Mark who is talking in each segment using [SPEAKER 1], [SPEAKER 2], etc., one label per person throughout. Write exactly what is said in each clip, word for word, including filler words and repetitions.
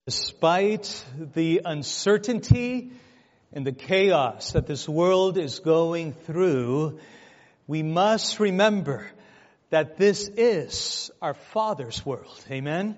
[SPEAKER 1] Despite the uncertainty and the chaos that this world is going through, we must remember that this is our Father's world. Amen?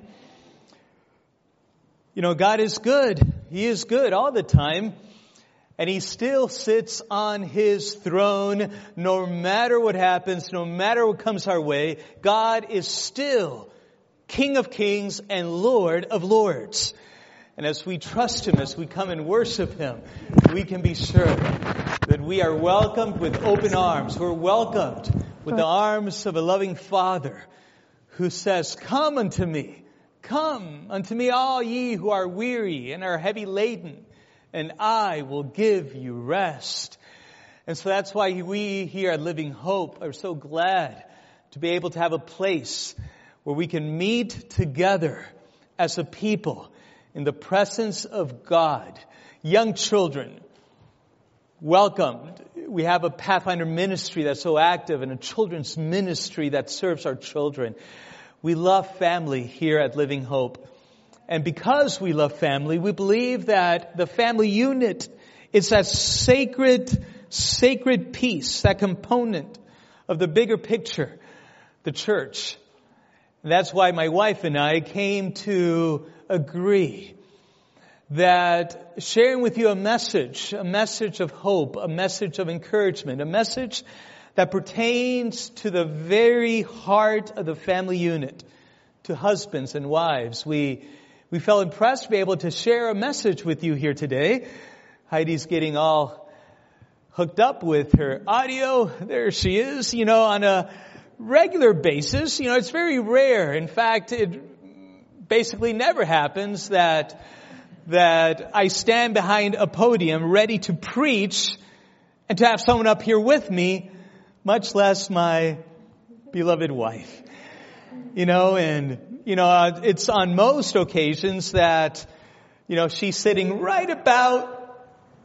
[SPEAKER 1] You know, God is good. He is good all the time. And He still sits on His throne no matter what happens, no matter what comes our way. God is still King of Kings and Lord of Lords. And as we trust Him, as we come and worship Him, we can be sure that we are welcomed with open arms. We're welcomed with the arms of a loving Father who says, "Come unto me, come unto me all ye who are weary and are heavy laden, and I will give you rest." And so that's why we here at Living Hope are so glad to be able to have a place where we can meet together as a people in the presence of God. Young children, welcomed. We have a Pathfinder ministry that's so active and a children's ministry that serves our children. We love family here at Living Hope. And because we love family, we believe that the family unit is that sacred, sacred piece, that component of the bigger picture, the church. And that's why my wife and I came to agree that sharing with you a message, a message of hope, a message of encouragement, a message that pertains to the very heart of the family unit, to husbands and wives. We we felt impressed to be able to share a message with you here today. Heidi's getting all hooked up with her audio. There she is, you know, on a regular basis. You know, it's very rare. In fact, it basically never happens that that I stand behind a podium ready to preach and to have someone up here with me, much less my beloved wife. You know, and, you know, uh, it's on most occasions that, you know, she's sitting right about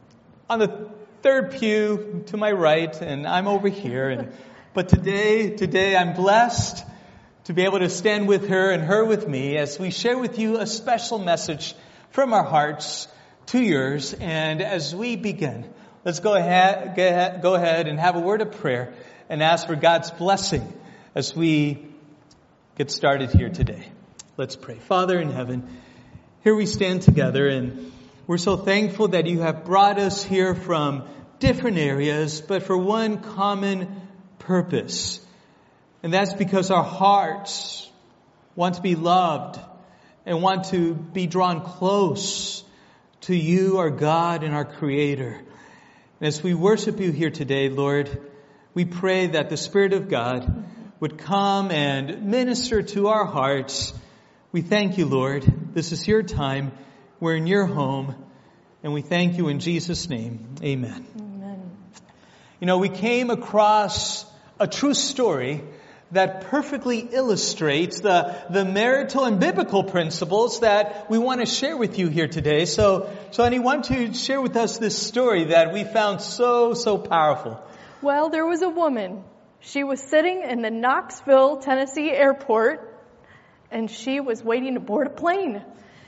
[SPEAKER 1] on the third pew to my right, and I'm over here. And but today, today I'm blessed to be able to stand with her and her with me as we share with you a special message from our hearts to yours. And as we begin, let's go ahead, go ahead and have a word of prayer and ask for God's blessing as we get started here today. Let's pray. Father in heaven, here we stand together, and we're so thankful that you have brought us here from different areas, but for one common purpose. And that's because our hearts want to be loved and want to be drawn close to you, our God and our Creator. And as we worship you here today, Lord, we pray that the Spirit of God would come and minister to our hearts. We thank you, Lord. This is your time. We're in your home. And we thank you in Jesus' name. Amen.
[SPEAKER 2] Amen.
[SPEAKER 1] You know, we came across a true story that perfectly illustrates the, the marital and biblical principles that we want to share with you here today. So, so I want to share with us this story that we found so, so powerful.
[SPEAKER 2] Well, there was a woman. She was sitting in the Knoxville, Tennessee airport, and she was waiting to board a plane.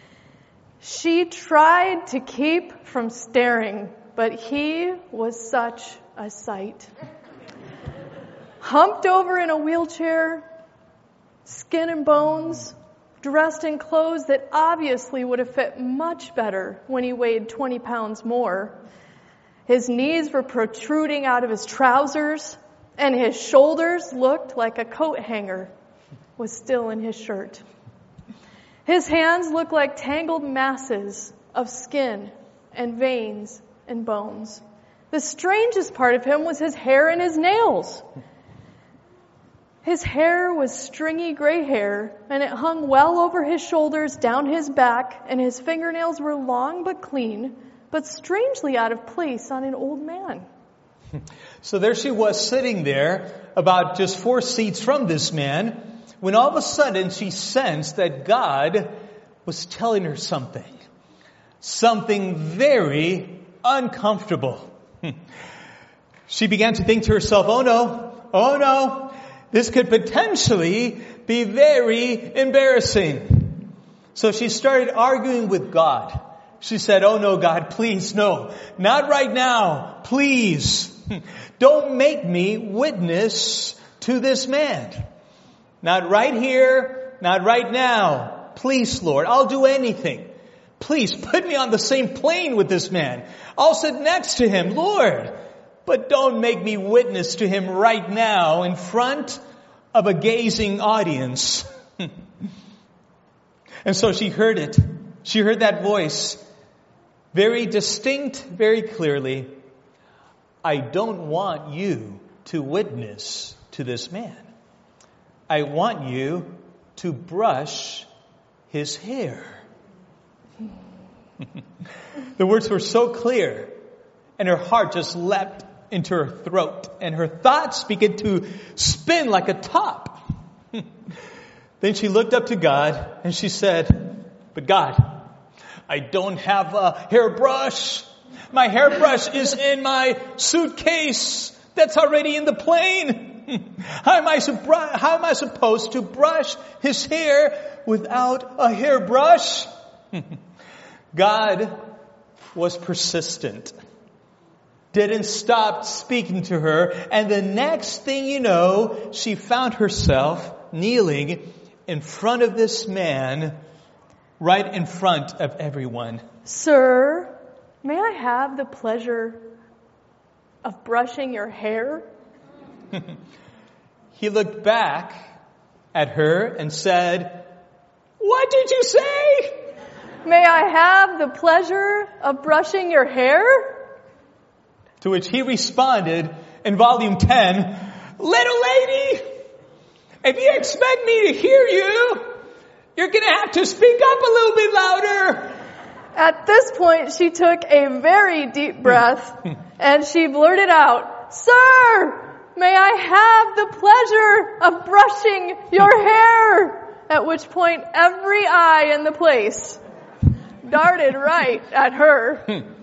[SPEAKER 2] She tried to keep from staring, but he was such a sight. Humped over in a wheelchair, skin and bones, dressed in clothes that obviously would have fit much better when he weighed twenty pounds more. His knees were protruding out of his trousers, and his shoulders looked like a coat hanger was still in his shirt. His hands looked like tangled masses of skin and veins and bones. The strangest part of him was his hair and his nails. His hair was stringy gray hair, and it hung well over his shoulders, down his back, and his fingernails were long but clean, but strangely out of place on an old man.
[SPEAKER 1] So there she was sitting there, about just four seats from this man, when all of a sudden she sensed that God was telling her something. Something very uncomfortable. She began to think to herself, oh no, oh no, this could potentially be very embarrassing. So she started arguing with God. She said, oh no, God, please, no, not right now, please. Don't make me witness to this man. Not right here, not right now. Please, Lord, I'll do anything. Please put me on the same plane with this man. I'll sit next to him, Lord. But don't make me witness to him right now in front of a gazing audience. And so she heard it. She heard that voice very distinct, very clearly. I don't want you to witness to this man. I want you to brush his hair. The words were so clear, and her heart just leapt into her throat, and her thoughts began to spin like a top. Then she looked up to God, and she said, but God, I don't have a hairbrush. My hairbrush is in my suitcase that's already in the plane. How am I, how am I supposed to brush his hair without a hairbrush? God was persistent. Didn't stop speaking to her. And the next thing you know, she found herself kneeling in front of this man, right in front of everyone.
[SPEAKER 2] Sir, may I have the pleasure of brushing your hair?
[SPEAKER 1] He looked back at her and said, what did you say?
[SPEAKER 2] May I have the pleasure of brushing your hair?
[SPEAKER 1] To which he responded in volume ten, little lady, if you expect me to hear you, you're going to have to speak up a little bit louder.
[SPEAKER 2] At this point, she took a very deep breath and she blurted out, Sir, may I have the pleasure of brushing your hair? At which point, every eye in the place darted right at her.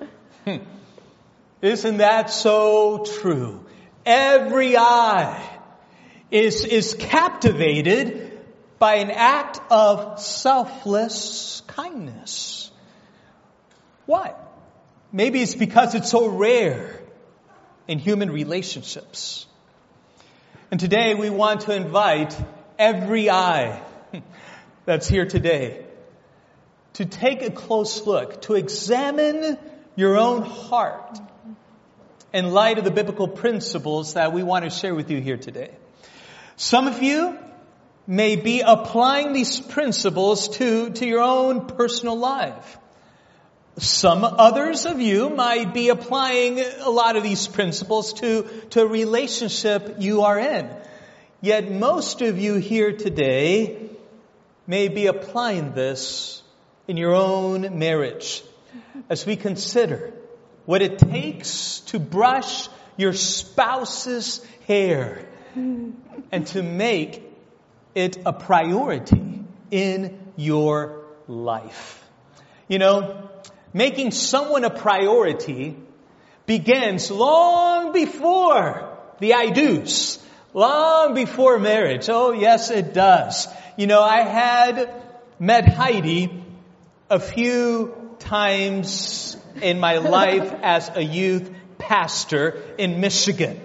[SPEAKER 1] Isn't that so true? Every eye is, is captivated by an act of selfless kindness. Why? Maybe it's because it's so rare in human relationships. And today we want to invite every eye that's here today to take a close look, to examine your own heart in light of the biblical principles that we want to share with you here today. Some of you may be applying these principles to, to your own personal life. Some others of you might be applying a lot of these principles to, to a relationship you are in. Yet most of you here today may be applying this in your own marriage as we consider what it takes to brush your spouse's hair and to make it a priority in your life. You know, making someone a priority begins long before the I do's, long before marriage. Oh, yes, it does. You know, I had met Heidi a few times in my life as a youth pastor in Michigan.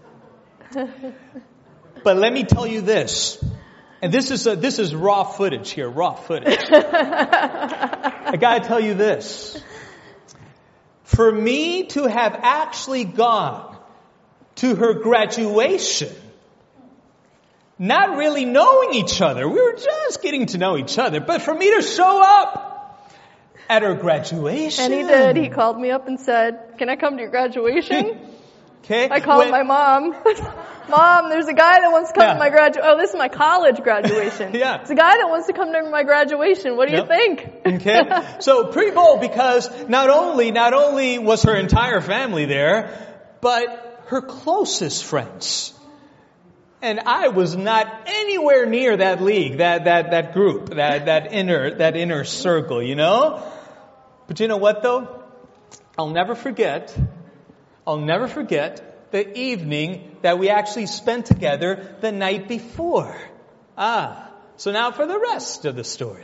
[SPEAKER 1] But let me tell you this, and this is a, this is raw footage here, raw footage. I gotta tell you this. For me to have actually gone to her graduation, not really knowing each other, we were just getting to know each other, but for me to show up at her graduation.
[SPEAKER 2] And he did. He called me up and said, can I come to your graduation?
[SPEAKER 1] Okay.
[SPEAKER 2] I called
[SPEAKER 1] when,
[SPEAKER 2] my mom. Mom, there's a guy that wants to come yeah. to my graduation. Oh, this is my college graduation.
[SPEAKER 1] Yeah.
[SPEAKER 2] It's a guy that wants to come to my graduation. What do yep. you think?
[SPEAKER 1] Okay. So pretty bold, because not only, not only was her entire family there, but her closest friends. And I was not anywhere near that league, that, that, that group, that, that inner, that inner circle, you know? But you know what though? I'll never forget, I'll never forget the evening that we actually spent together the night before. Ah, so now for the rest of the story.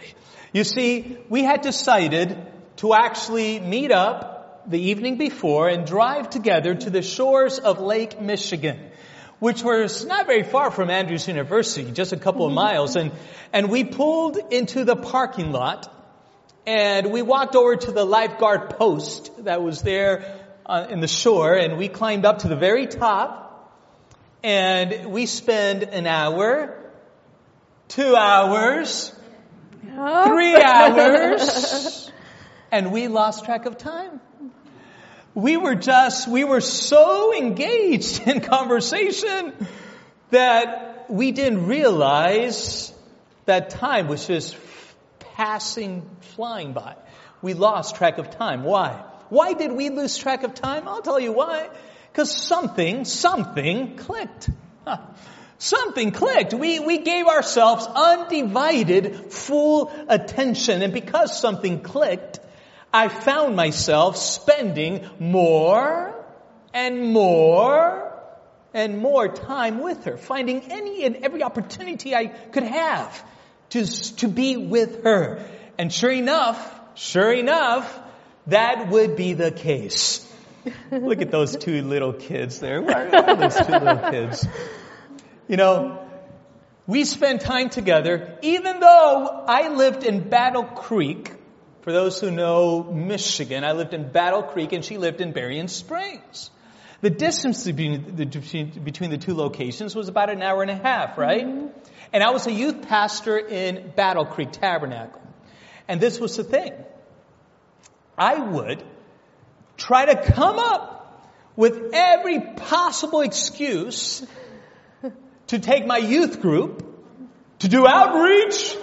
[SPEAKER 1] You see, we had decided to actually meet up the evening before and drive together to the shores of Lake Michigan, which was not very far from Andrews University, just a couple of miles. And, and we pulled into the parking lot and we walked over to the lifeguard post that was there uh, in the shore, and we climbed up to the very top, and we spent an hour, two hours,
[SPEAKER 2] Yeah.
[SPEAKER 1] three hours, and we lost track of time. We were just, we were so engaged in conversation that we didn't realize that time was just passing, flying by. We lost track of time. Why? Why did we lose track of time? I'll tell you why. Because something, something clicked. Huh. Something clicked. We, we gave ourselves undivided, full attention. And because something clicked, I found myself spending more and more and more time with her, finding any and every opportunity I could have to, to be with her. And sure enough, sure enough, that would be the case. Look at those two little kids there. Where are those two little kids? You know, we spent time together, even though I lived in Battle Creek. For those who know Michigan, I lived in Battle Creek and she lived in Berrien Springs. The distance between the, between the two locations was about an hour and a half, right? Mm-hmm. And I was a youth pastor in Battle Creek Tabernacle. And this was the thing. I would try to come up with every possible excuse to take my youth group to do outreach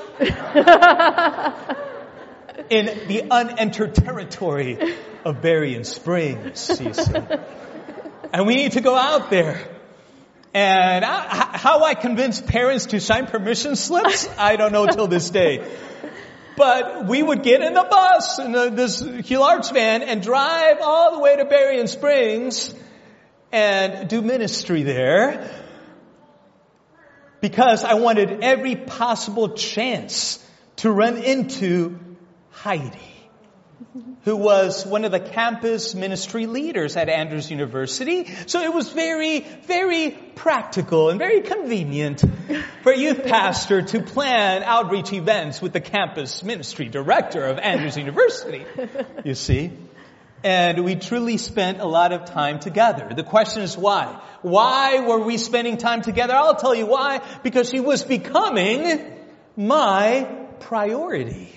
[SPEAKER 1] in the unentered territory of Berrien Springs, you see. And we need to go out there. And I, how I convinced parents to sign permission slips, I don't know till this day. But we would get in the bus, in the, this large van, and drive all the way to Berrien Springs and do ministry there. Because I wanted every possible chance to run into Heidi, who was one of the campus ministry leaders at Andrews University. So it was very, very practical and very convenient for a youth pastor to plan outreach events with the campus ministry director of Andrews University, you see. And we truly spent a lot of time together. The question is why? Why were we spending time together? I'll tell you why. Because she was becoming my priority.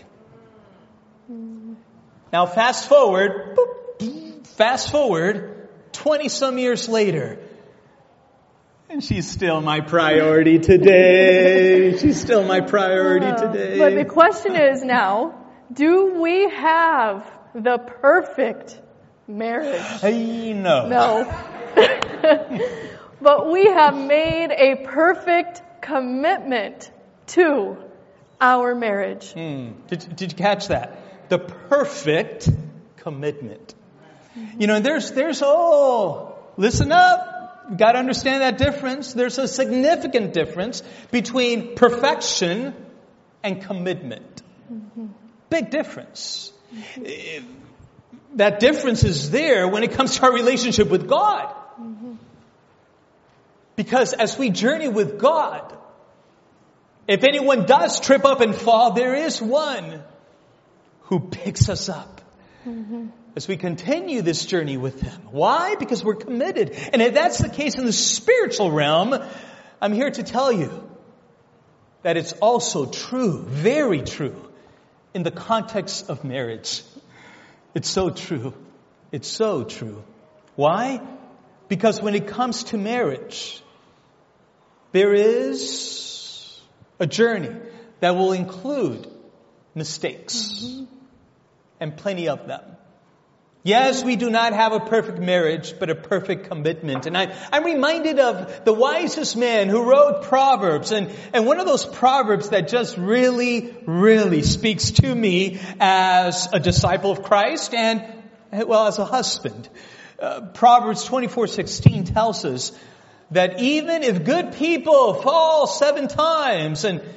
[SPEAKER 1] Now fast forward, boop, fast forward, twenty some years later. And she's still my priority today. She's still my priority today.
[SPEAKER 2] But the question is now, do we have the perfect marriage?
[SPEAKER 1] Hey, no.
[SPEAKER 2] No. But we have made a perfect commitment to our marriage.
[SPEAKER 1] Hmm. Did, did you catch that? The perfect commitment. You know, there's, there's, oh, listen up. You got to understand that difference. There's a significant difference between perfection and commitment. Mm-hmm. Big difference. Mm-hmm. That difference is there when it comes to our relationship with God. Mm-hmm. Because as we journey with God, if anyone does trip up and fall, there is one who picks us up mm-hmm. as we continue this journey with Him. Why? Because we're committed. And if that's the case in the spiritual realm, I'm here to tell you that it's also true, very true, in the context of marriage. It's so true. It's so true. Why? Because when it comes to marriage, there is a journey that will include mistakes. Mm-hmm. And plenty of them. Yes, we do not have a perfect marriage, but a perfect commitment. And I, I'm reminded of the wisest man who wrote Proverbs. And, and one of those Proverbs that just really, really speaks to me as a disciple of Christ and, well, as a husband. Uh, Proverbs twenty-four sixteen tells us that even if good people fall seven times and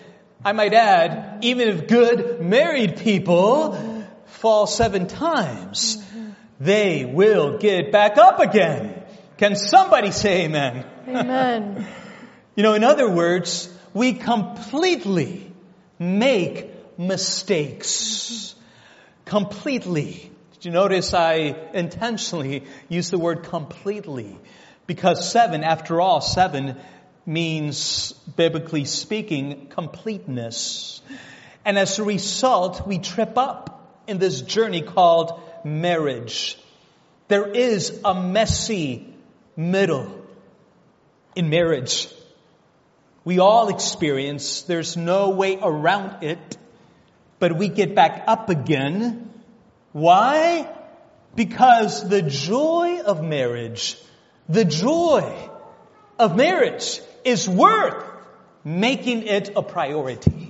[SPEAKER 1] I might add, even if good married people fall seven times, they will get back up again. Can somebody say amen?
[SPEAKER 2] Amen.
[SPEAKER 1] You know, in other words, we completely make mistakes. Completely. Did you notice I intentionally used the word completely? Because seven, after all, seven means, biblically speaking, completeness. And as a result, we trip up in this journey called marriage. There is a messy middle in marriage. We all experience, there's no way around it, but we get back up again. Why? Because the joy of marriage, the joy of marriage is worth making it a priority.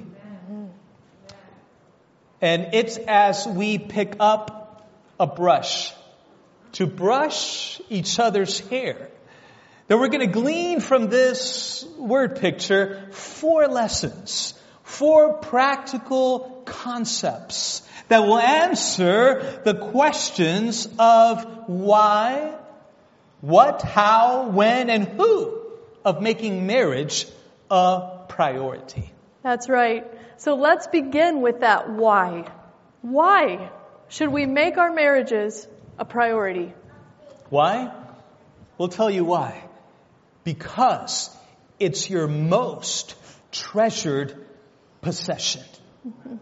[SPEAKER 1] And it's as we pick up a brush to brush each other's hair that we're going to glean from this word picture four lessons, four practical concepts that will answer the questions of why, what, how, when, and who of making marriage a priority.
[SPEAKER 2] That's right. So let's begin with that why. Why should we make our marriages a priority?
[SPEAKER 1] Why? We'll tell you why. Because it's your most treasured possession. Mm-hmm.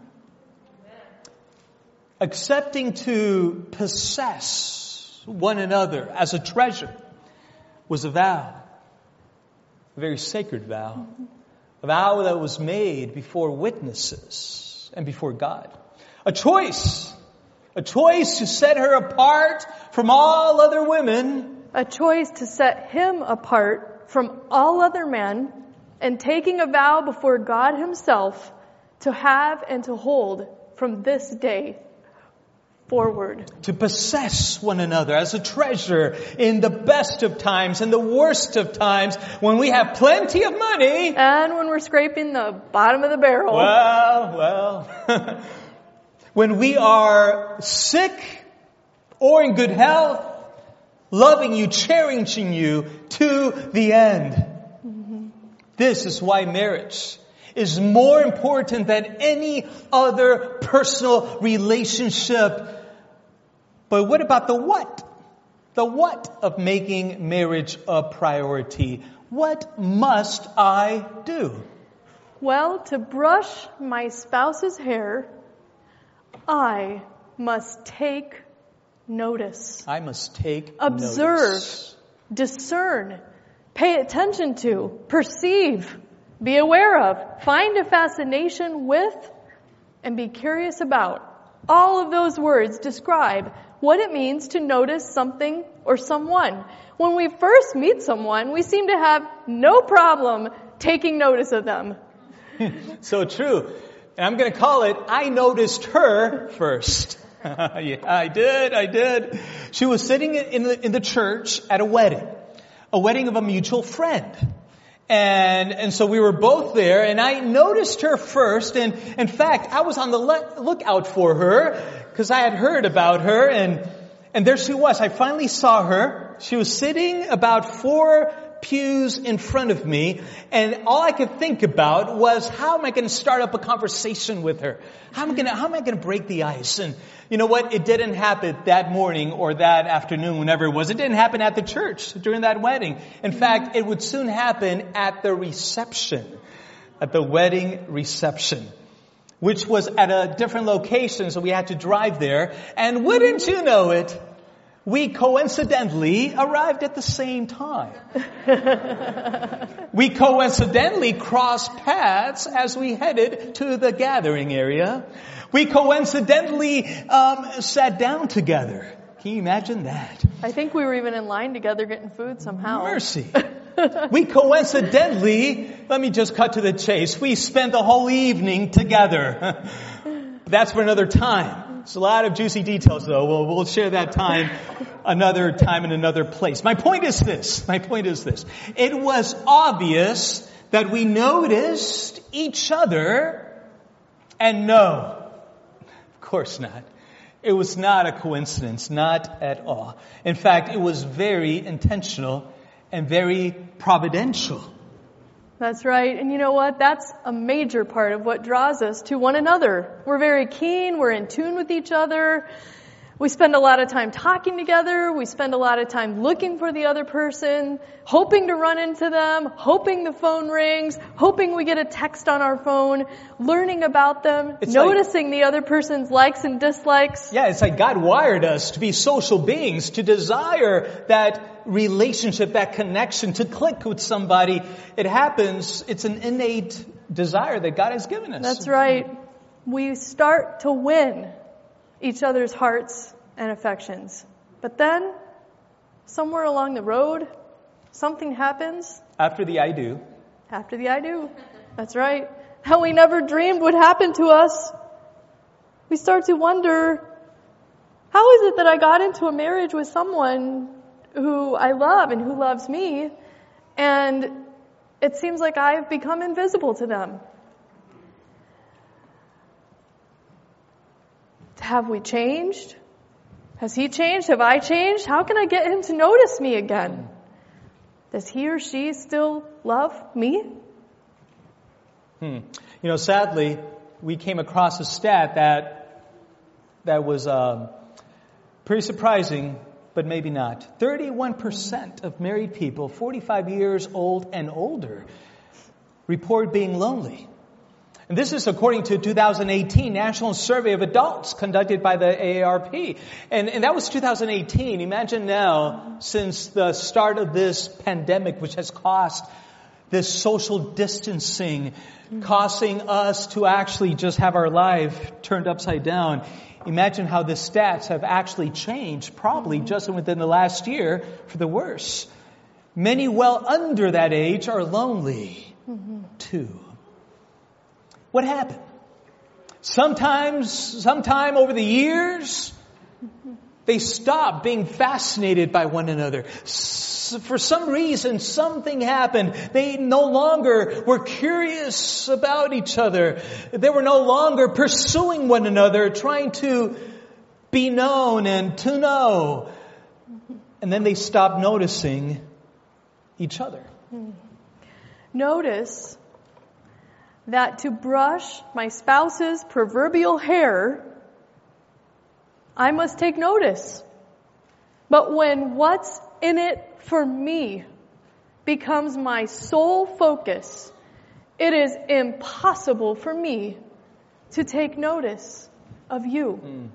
[SPEAKER 1] Accepting to possess one another as a treasure was a vow. A very sacred vow. Mm-hmm. A vow that was made before witnesses and before God. A choice. A choice to set her apart from all other women.
[SPEAKER 2] A choice to set him apart from all other men, and taking a vow before God himself to have and to hold from this day forward.
[SPEAKER 1] To possess one another as a treasure in the best of times and the worst of times, when we have plenty of money.
[SPEAKER 2] And when we're scraping the bottom of the barrel.
[SPEAKER 1] Well, well. When we are sick or in good health, loving you, cherishing you to the end. Mm-hmm. This is why marriage is more important than any other personal relationship. But what about the what? The what of making marriage a priority? What must I do?
[SPEAKER 2] Well, to brush my spouse's hair, I must take notice.
[SPEAKER 1] I must take
[SPEAKER 2] Observe,
[SPEAKER 1] notice.
[SPEAKER 2] Discern, pay attention to, perceive, be aware of, find a fascination with, and be curious about. All of those words describe what it means to notice something or someone. When we first meet someone, we seem to have no problem taking notice of them.
[SPEAKER 1] So true. And I'm going to call it, I noticed her first. Yeah, I did, I did. She was sitting in the, in the church at a wedding, a wedding of a mutual friend. And, and so we were both there, and I noticed her first, and in fact, I was on the le- lookout for her, because I had heard about her, and, and there she was. I finally saw her. She was sitting about four pews in front of me, and all I could think about was, how am I going to start up a conversation with her? How am I going to, how am I going to break the ice? And you know what? It didn't happen that morning or that afternoon, whenever it was. It didn't happen at the church during that wedding. In fact, it would soon happen at the reception, at the wedding reception, which was at a different location, so we had to drive there. And wouldn't you know it, we coincidentally arrived at the same time. We coincidentally crossed paths as we headed to the gathering area. We coincidentally um, sat down together. Can you imagine that?
[SPEAKER 2] I think we were even in line together getting food somehow.
[SPEAKER 1] Mercy. We coincidentally, let me just cut to the chase, we spent the whole evening together. That's for another time. It's a lot of juicy details, though. We'll, we'll share that time another time in another place. My point is this. My point is this. It was obvious that we noticed each other And no, of course not. It was not a coincidence, not at all. In fact, it was very intentional and very providential.
[SPEAKER 2] That's right. And you know what? That's a major part of what draws us to one another. We're very keen. We're in tune with each other. We spend a lot of time talking together. We spend a lot of time looking for the other person, hoping to run into them, hoping the phone rings, hoping we get a text on our phone, learning about them,
[SPEAKER 1] It's
[SPEAKER 2] noticing like, the other person's likes and dislikes.
[SPEAKER 1] Yeah, it's like God wired us to be social beings, to desire that relationship, that connection, to click with somebody. It happens. It's an innate desire that God has given us.
[SPEAKER 2] That's right. We start to win each other's hearts and affections. But then, somewhere along the road, something happens.
[SPEAKER 1] After the I do.
[SPEAKER 2] After the I do. That's right. How we never dreamed would happen to us. We start to wonder, how is it that I got into a marriage with someone who I love and who loves me, and it seems like I've become invisible to them? Have we changed? Has he changed? Have I changed? How can I get him to notice me again? Does he or she still love me?
[SPEAKER 1] Hmm. You know, sadly, we came across a stat that that was um, pretty surprising, but maybe not. thirty-one percent of married people, forty-five years old and older, report being lonely. And this is according to a two thousand eighteen National Survey of Adults conducted by the A A R P. And, and that was two thousand eighteen. Imagine now, since the start of this pandemic, which has caused this social distancing, causing us to actually just have our life turned upside down. Imagine how the stats have actually changed, probably just within the last year, for the worse. Many well under that age are lonely, too. What happened? Sometimes, sometime over the years, they stopped being fascinated by one another. For some reason, something happened. They no longer were curious about each other. They were no longer pursuing one another, trying to be known and to know. And then they stopped noticing each other.
[SPEAKER 2] Notice that to brush my spouse's proverbial hair, I must take notice. But when what's in it for me becomes my sole focus, it is impossible for me to take notice of you. Mm.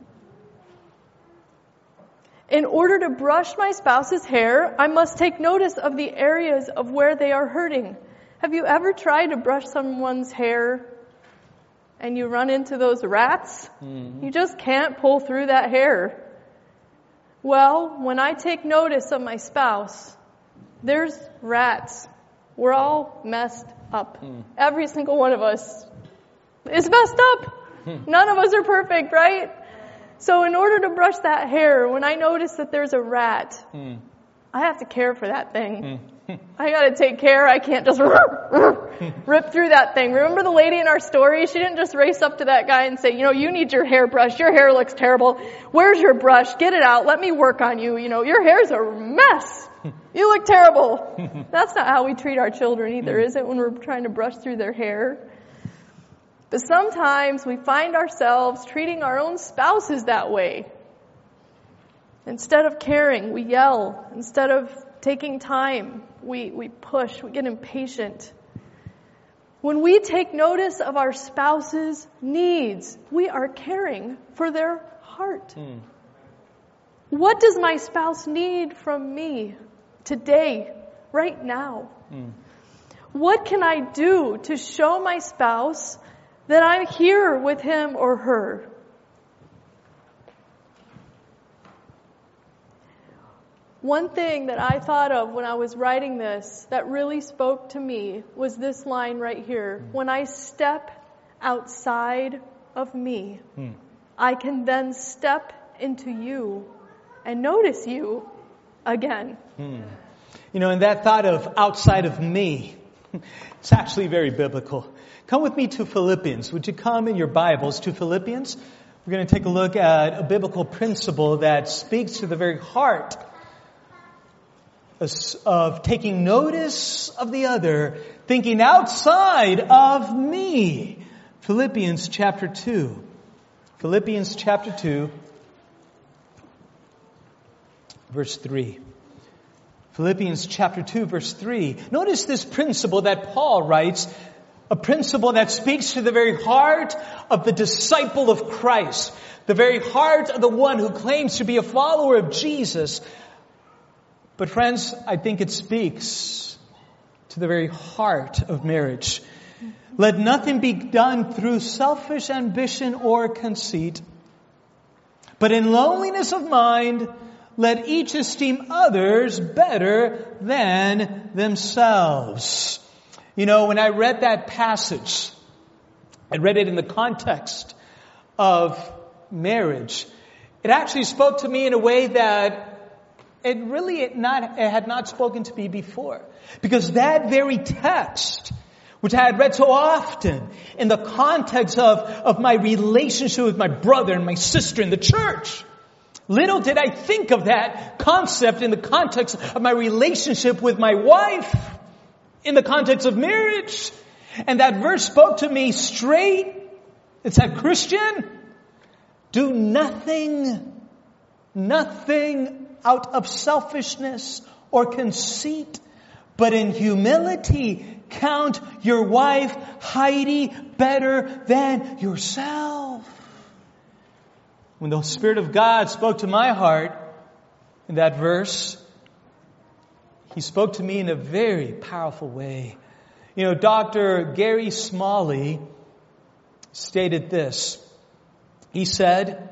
[SPEAKER 2] In order to brush my spouse's hair, I must take notice of the areas of where they are hurting. Have you ever tried to brush someone's hair and you run into those rats? Mm-hmm. You just can't pull through that hair. Well, when I take notice of my spouse, there's rats. We're all messed up. Mm. Every single one of us is messed up. Mm. None of us are perfect, right? So in order to brush that hair, when I notice that there's a rat, mm. I have to care for that thing. Mm. I gotta take care. I can't just rip through that thing. Remember the lady in our story? She didn't just race up to that guy and say, you know, you need your hair brushed. Your hair looks terrible. Where's your brush? Get it out. Let me work on you. You know, your hair's a mess. You look terrible. That's not how we treat our children either, is it, when we're trying to brush through their hair? But sometimes we find ourselves treating our own spouses that way. Instead of caring, we yell. Instead of taking time, we, we push, we get impatient. When we take notice of our spouse's needs, we are caring for their heart. Mm. What does my spouse need from me today, right now? Mm. What can I do to show my spouse that I'm here with him or her? One thing that I thought of when I was writing this that really spoke to me was this line right here. When I step outside of me, hmm. I can then step into you and notice you again.
[SPEAKER 1] Hmm. You know, and that thought of outside of me, it's actually very biblical. Come with me to Philippians. Would you come in your Bibles to Philippians? We're going to take a look at a biblical principle that speaks to the very heart of taking notice of the other, thinking outside of me. Philippians chapter two. Philippians chapter two, verse three. Philippians chapter two, verse three. Notice this principle that Paul writes, a principle that speaks to the very heart of the disciple of Christ, the very heart of the one who claims to be a follower of Jesus. But friends, I think it speaks to the very heart of marriage. Let nothing be done through selfish ambition or conceit, but in lowliness of mind, let each esteem others better than themselves. You know, when I read that passage, I read it in the context of marriage. It actually spoke to me in a way that it really it not, it had not spoken to me before. Because that very text, which I had read so often in the context of, of my relationship with my brother and my sister in the church, little did I think of that concept in the context of my relationship with my wife, in the context of marriage. And that verse spoke to me straight. It said, Christian, do nothing, nothing out of selfishness or conceit, but in humility count your wife, Heidi, better than yourself. When the Spirit of God spoke to my heart in that verse, He spoke to me in a very powerful way. You know, Doctor Gary Smalley stated this. He said,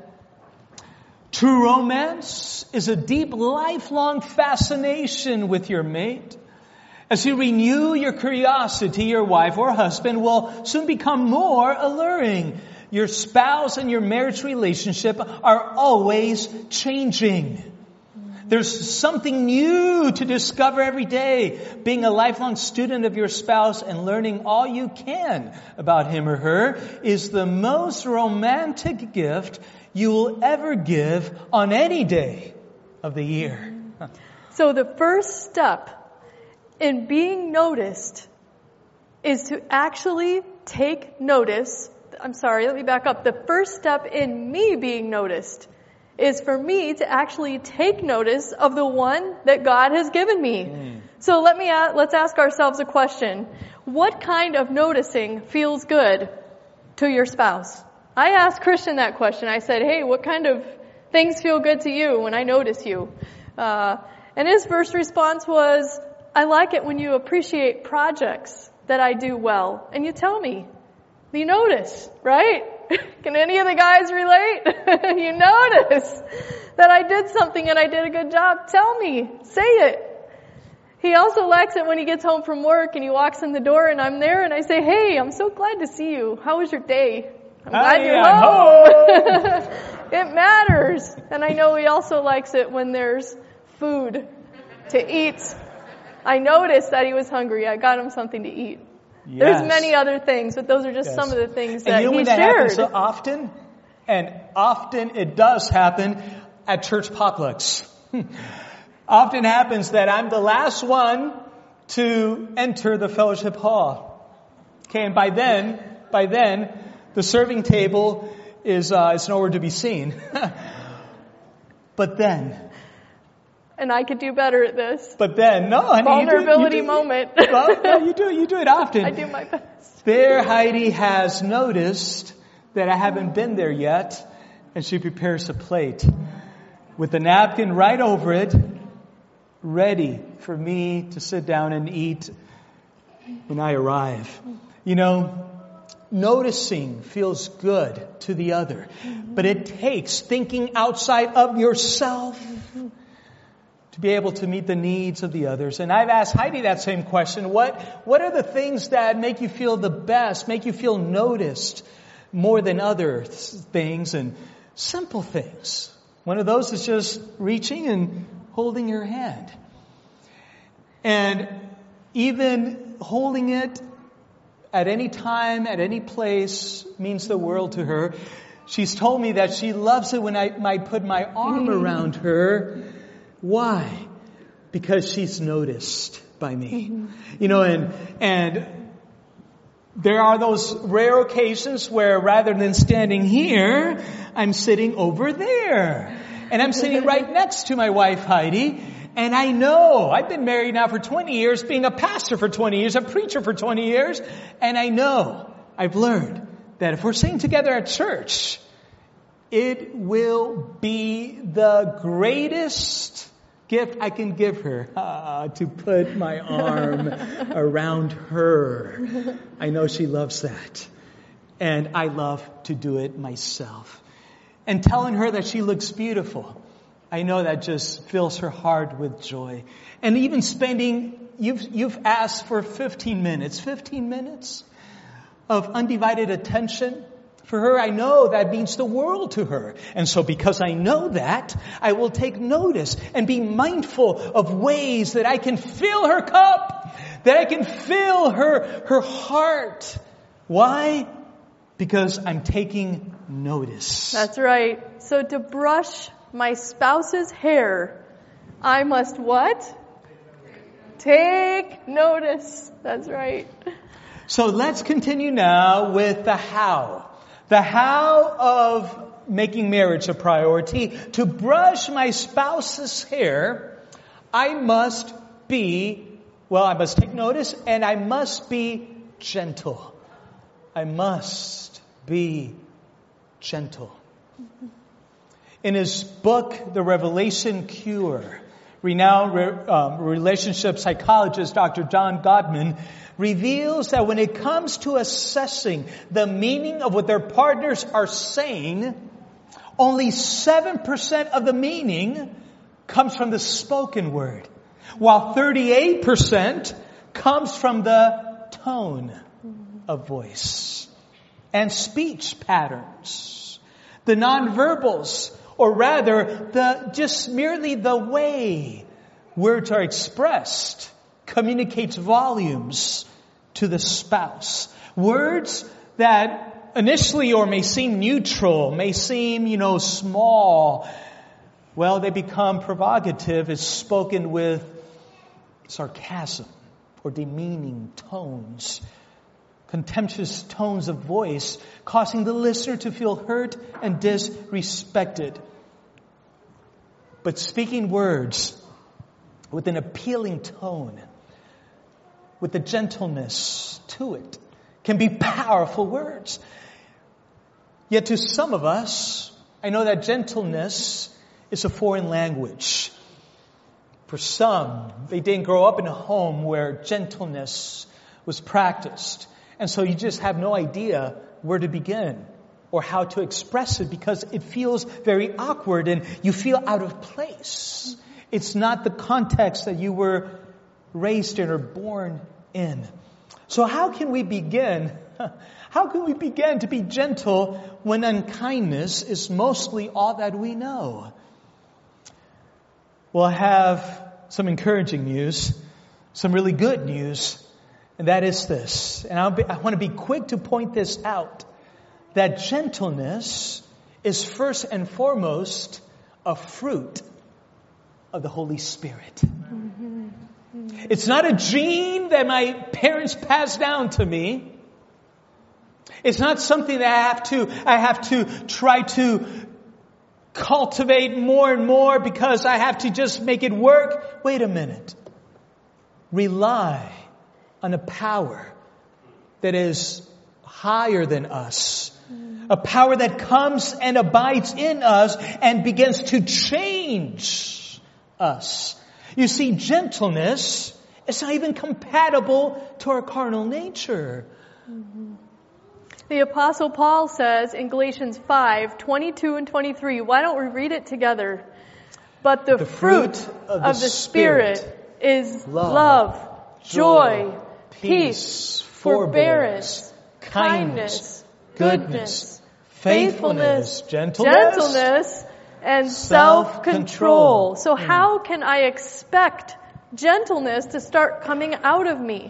[SPEAKER 1] true romance is a deep, lifelong fascination with your mate. As you renew your curiosity, your wife or husband will soon become more alluring. Your spouse and your marriage relationship are always changing. There's something new to discover every day. Being a lifelong student of your spouse and learning all you can about him or her is the most romantic gift you will ever give on any day of the year.
[SPEAKER 2] So the first step in being noticed is to actually take notice. I'm sorry, let me back up. The first step in me being noticed is for me to actually take notice of the one that God has given me. Mm. So let me let's ask ourselves a question. What kind of noticing feels good to your spouse? I asked Christian that question. I said, hey, what kind of things feel good to you when I notice you? Uh, and his first response was, I like it when you appreciate projects that I do well and you tell me. You notice, right? Can any of the guys relate? You notice that I did something and I did a good job. Tell me. Say it. He also likes it when he gets home from work and he walks in the door and I'm there and I say, hey, I'm so glad to see you. How was your day? I'm glad you're home. home. It matters. And I know he also likes it when there's food to eat. I noticed that he was hungry. I got him something to eat. Yes. There's many other things, but those are just yes. some of the things that
[SPEAKER 1] and you know
[SPEAKER 2] he
[SPEAKER 1] when that
[SPEAKER 2] shared.
[SPEAKER 1] Happens so often, and often it does happen at church potlucks. Often happens that I'm the last one to enter the fellowship hall. Okay, and by then, by then, the serving table is uh, is nowhere to be seen. But then.
[SPEAKER 2] And I could do better at this.
[SPEAKER 1] But then, no, honey,
[SPEAKER 2] vulnerability
[SPEAKER 1] you do, you do,
[SPEAKER 2] moment.
[SPEAKER 1] Well, no, you do, you do it often.
[SPEAKER 2] I do my best.
[SPEAKER 1] There, Heidi has noticed that I haven't been there yet, and she prepares a plate with a napkin right over it, ready for me to sit down and eat when I arrive. You know, noticing feels good to the other, but it takes thinking outside of yourself to be able to meet the needs of the others. And I've asked Heidi that same question. What, what are the things that make you feel the best, make you feel noticed more than other things and simple things? One of those is just reaching and holding your hand. And even holding it at any time, at any place, means the world to her. She's told me that she loves it when I might put my arm around her. Why? Because she's noticed by me. You know, and, and there are those rare occasions where rather than standing here, I'm sitting over there. And I'm sitting right next to my wife, Heidi. And I know, I've been married now for twenty years, being a pastor for twenty years, a preacher for twenty years. And I know, I've learned that if we're sitting together at church, it will be the greatest gift I can give her, uh, to put my arm around her. I know she loves that. And I love to do it myself. And telling her that she looks beautiful, I know that just fills her heart with joy. And even spending, you've, you've asked for fifteen minutes, fifteen minutes of undivided attention. For her, I know that means the world to her. And so because I know that, I will take notice and be mindful of ways that I can fill her cup, that I can fill her, her heart. Why? Because I'm taking notice.
[SPEAKER 2] That's right. So to brush my spouse's hair, I must what? Take notice. That's right.
[SPEAKER 1] So let's continue now with the how. The how of making marriage a priority. To brush my spouse's hair, I must be, well, I must take notice, and I must be gentle. I must be gentle. In his book, The Revelation Cure, renowned um, relationship psychologist Doctor John Gottman reveals that when it comes to assessing the meaning of what their partners are saying, only seven percent of the meaning comes from the spoken word, while thirty-eight percent comes from the tone of voice and speech patterns, the nonverbals, or rather, the just merely the way words are expressed communicates volumes to the spouse. Words that initially or may seem neutral, may seem, you know, small, well, they become provocative if spoken with sarcasm or demeaning tones, contemptuous tones of voice, causing the listener to feel hurt and disrespected. But speaking words with an appealing tone, with the gentleness to it, can be powerful words. Yet to some of us, I know that gentleness is a foreign language. For some, they didn't grow up in a home where gentleness was practiced. And so you just have no idea where to begin or how to express it because it feels very awkward and you feel out of place. It's not the context that you were raised in or born in. So how can we begin? How can we begin to be gentle when unkindness is mostly all that we know? Well, I have some encouraging news, some really good news, and that is this. And I'll be, I want to be quick to point this out, that gentleness is first and foremost a fruit of the Holy Spirit. Mm-hmm. Mm-hmm. It's not a gene that my parents passed down to me. It's not something that I have to, I have to try to cultivate more and more because I have to just make it work. Wait a minute. Rely on a power that is higher than us. A power that comes and abides in us and begins to change us. You see, gentleness is not even compatible to our carnal nature.
[SPEAKER 2] Mm-hmm. The Apostle Paul says in Galatians five, twenty-two and twenty-three, why don't we read it together? But the, the fruit, fruit of the, of the Spirit, Spirit is love, love joy, joy, peace, forbearance, kindness, goodness, faithfulness, gentleness, gentleness and self-control. So how can I expect gentleness to start coming out of me?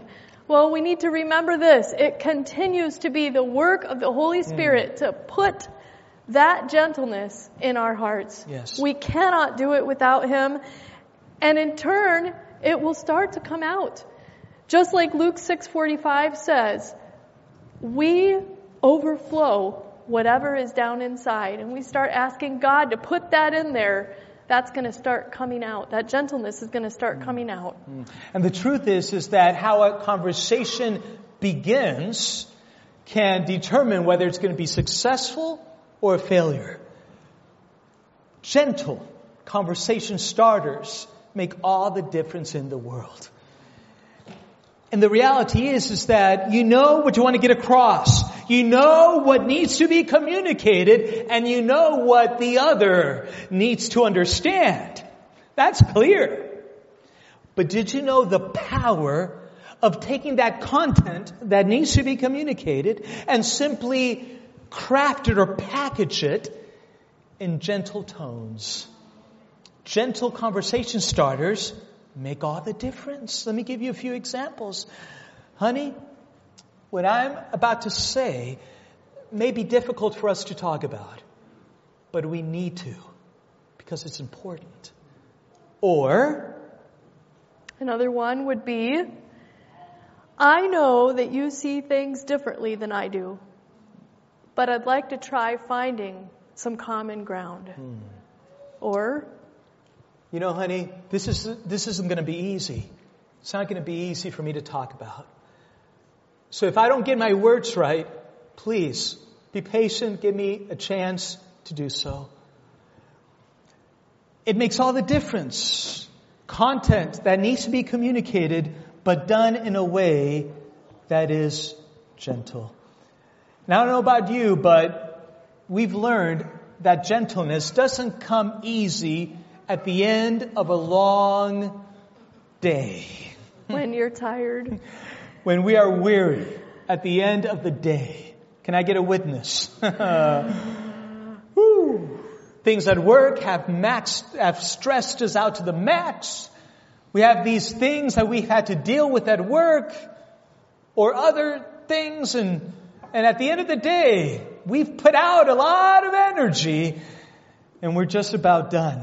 [SPEAKER 2] Well, we need to remember this. It continues to be the work of the Holy Spirit mm. to put that gentleness in our hearts.
[SPEAKER 1] Yes.
[SPEAKER 2] We cannot do it without Him. And in turn, it will start to come out. Just like Luke six forty-five says, we overflow whatever is down inside. And we start asking God to put that in there. That's going to start coming out. That gentleness is going to start coming out.
[SPEAKER 1] And the truth is, is that how a conversation begins can determine whether it's going to be successful or a failure. Gentle conversation starters make all the difference in the world. And the reality is, is that you know what you want to get across. You know what needs to be communicated, and you know what the other needs to understand. That's clear. But did you know the power of taking that content that needs to be communicated and simply craft it or package it in gentle tones? Gentle conversation starters make all the difference. Let me give you a few examples. Honey, what I'm about to say may be difficult for us to talk about, but we need to because it's important. Or
[SPEAKER 2] another one would be, I know that you see things differently than I do, but I'd like to try finding some common ground. Hmm. Or,
[SPEAKER 1] you know, honey, this is this isn't going to be easy. It's not going to be easy for me to talk about. So if I don't get my words right, please be patient. Give me a chance to do so. It makes all the difference. Content that needs to be communicated, but done in a way that is gentle. Now, I don't know about you, but we've learned that gentleness doesn't come easy at the end of a long day.
[SPEAKER 2] When you're tired.
[SPEAKER 1] When we are weary at the end of the day. Can I get a witness? Woo. Things at work have maxed, have stressed us out to the max. We have these things that we've had to deal with at work or other things, and and at the end of the day, we've put out a lot of energy and we're just about done.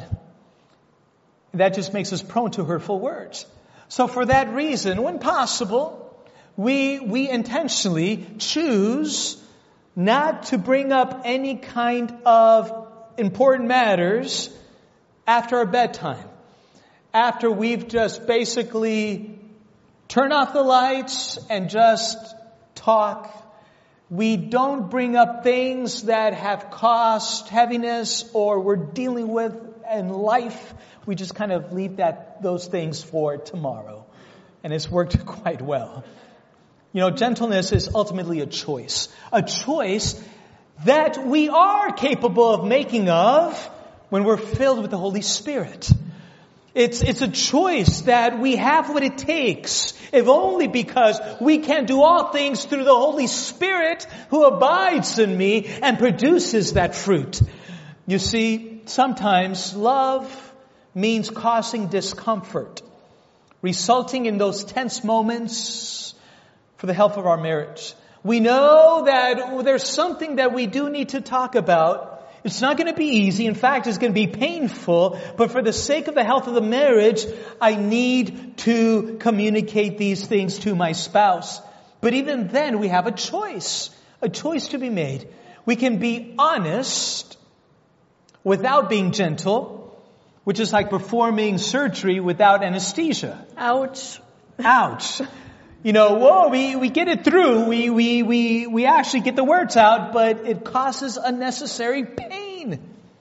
[SPEAKER 1] That just makes us prone to hurtful words. So for that reason, when possible, we we intentionally choose not to bring up any kind of important matters after our bedtime. After we've just basically turned off the lights and just talk. We don't bring up things that have caused heaviness or we're dealing with in life. We just kind of leave that those things for tomorrow. And it's worked quite well. You know, gentleness is ultimately a choice. A choice that we are capable of making of when we're filled with the Holy Spirit. It's, it's a choice that we have what it takes, if only because we can do all things through the Holy Spirit who abides in me and produces that fruit. You see, sometimes love means causing discomfort, resulting in those tense moments for the health of our marriage. We know that there's something that we do need to talk about. It's not going to be easy. In fact, it's going to be painful. But for the sake of the health of the marriage, I need to communicate these things to my spouse. But even then, we have a choice, a choice to be made. We can be honest without being gentle, which is like performing surgery without anesthesia.
[SPEAKER 2] Ouch.
[SPEAKER 1] Ouch. You know, whoa, we, we get it through. We, we, we, we actually get the words out, but it causes unnecessary pain.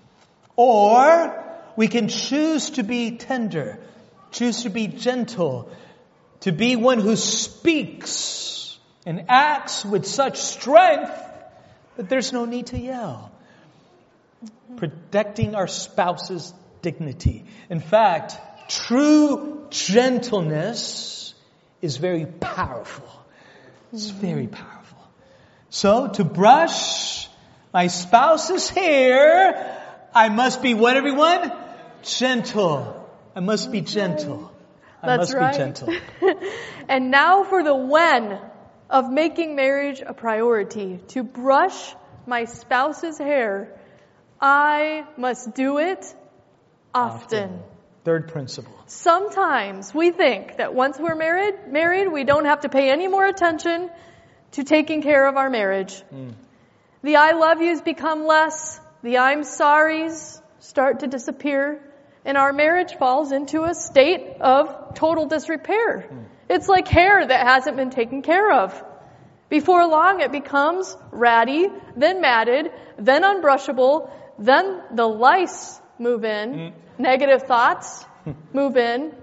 [SPEAKER 1] Or we can choose to be tender, choose to be gentle, to be one who speaks and acts with such strength that there's no need to yell. Protecting our spouse's dignity. In fact, true gentleness is very powerful. It's very powerful. So, to brush my spouse's hair, I must be what, everyone? Gentle. I must be gentle. I
[SPEAKER 2] That's
[SPEAKER 1] must
[SPEAKER 2] right.
[SPEAKER 1] be gentle.
[SPEAKER 2] And now for the when of making marriage a priority. To brush my spouse's hair, I must do it often.
[SPEAKER 1] Often. Third principle.
[SPEAKER 2] Sometimes we think that once we're married, married, we don't have to pay any more attention to taking care of our marriage.
[SPEAKER 1] Mm.
[SPEAKER 2] The I love yous become less. The I'm sorries start to disappear. And our marriage falls into a state of total disrepair. Mm. It's like hair that hasn't been taken care of. Before long, it becomes ratty, then matted, then unbrushable, then the lice move in, mm. negative thoughts move in,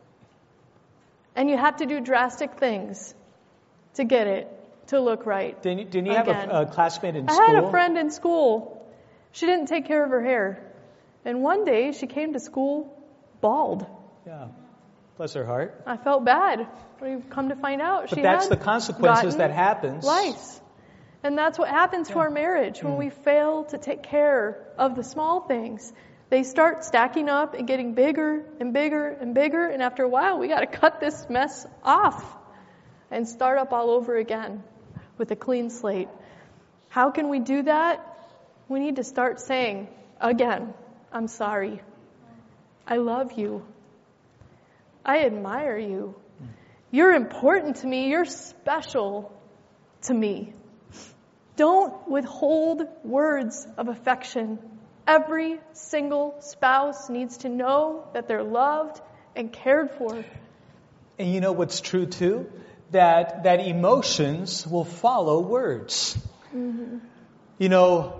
[SPEAKER 2] and you have to do drastic things to get it to look right.
[SPEAKER 1] Didn't you, didn't you
[SPEAKER 2] again.
[SPEAKER 1] have a, a classmate in
[SPEAKER 2] I
[SPEAKER 1] school?
[SPEAKER 2] I had a friend in school. She didn't take care of her hair. And one day, she came to school bald.
[SPEAKER 1] Yeah. Bless her heart.
[SPEAKER 2] I felt bad. We've come to find out
[SPEAKER 1] But
[SPEAKER 2] she
[SPEAKER 1] that's
[SPEAKER 2] had
[SPEAKER 1] the consequences
[SPEAKER 2] gotten
[SPEAKER 1] that happens.
[SPEAKER 2] lice. And that's what happens to
[SPEAKER 1] Yeah.
[SPEAKER 2] our marriage when
[SPEAKER 1] Mm.
[SPEAKER 2] we fail to take care of the small things. They start stacking up and getting bigger and bigger and bigger. And after a while, we got to cut this mess off and start up all over again with a clean slate. How can we do that? We need to start saying, again, I'm sorry. I love you. I admire you. You're important to me. You're special to me. Don't withhold words of affection. Every single spouse needs to know that they're loved and cared for.
[SPEAKER 1] And you know what's true too? That that emotions will follow words.
[SPEAKER 2] Mm-hmm.
[SPEAKER 1] You know,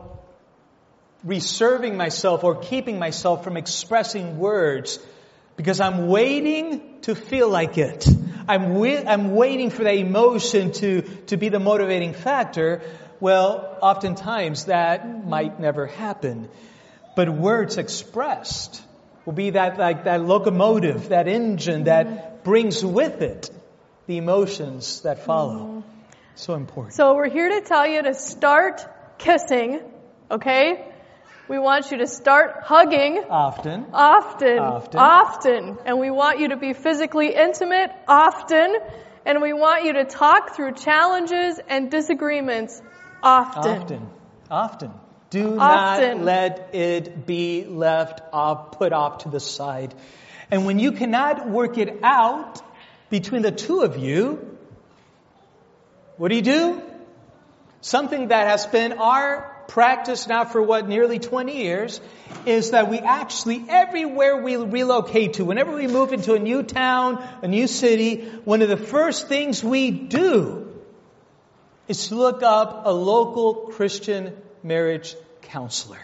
[SPEAKER 1] reserving myself or keeping myself from expressing words because I'm waiting to feel like it. I'm wi- I'm waiting for that emotion to, to be the motivating factor. Well, oftentimes that might never happen. But words expressed will be that like that locomotive, that engine that brings with it the emotions that follow. Mm-hmm. So important.
[SPEAKER 2] So we're here to tell you to start kissing, okay? We want you to start hugging.
[SPEAKER 1] Often.
[SPEAKER 2] Often.
[SPEAKER 1] Often.
[SPEAKER 2] Often. And we want you to be physically intimate often. And we want you to talk through challenges and disagreements often.
[SPEAKER 1] Often. Often. Do
[SPEAKER 2] Often.
[SPEAKER 1] not let it be left off, put off to the side. And when you cannot work it out between the two of you, what do you do? Something that has been our practice now for what, nearly twenty years, is that we actually, everywhere we relocate to, whenever we move into a new town, a new city, one of the first things we do is to look up a local Christian marriage counselor.